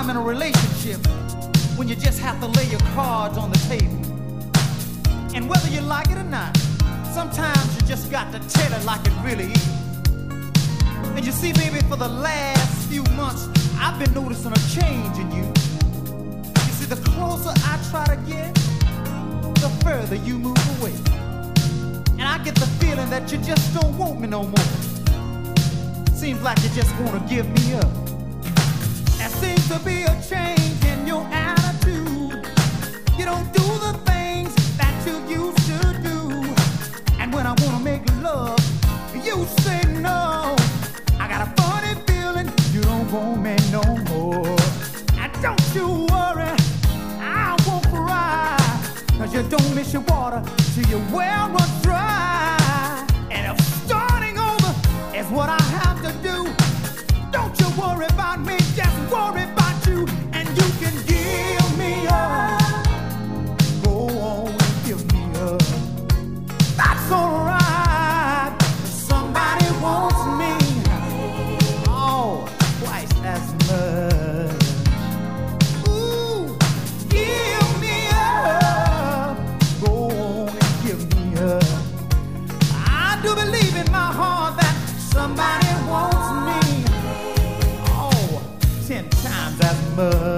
time in a relationship when you just have to lay your cards on the table. And whether you like it or not, sometimes you just got to tell it like it really is. And you see, baby, for the last few months, I've been noticing a change in you. You see, the closer I try to get, the further you move away. And I get the feeling that you just don't want me no more. Seems like you just want to give me up. There seems to be a change in your attitude. You don't do the things that you used to do. And when I want to make love, you say no. I got a funny feeling you don't want me no more. And don't you worry, I won't cry, 'cause you don't miss your water till your well runs dry. And if starting over is what I have to do, don't you worry about me, just worry about you. And you can give me up. Go on and give me up. That's alright. Somebody wants me. Oh, twice as much. Ooh, give me up. Go on and give me up. I do believe in my heart that somebody wants me. Oh, 10 times as much.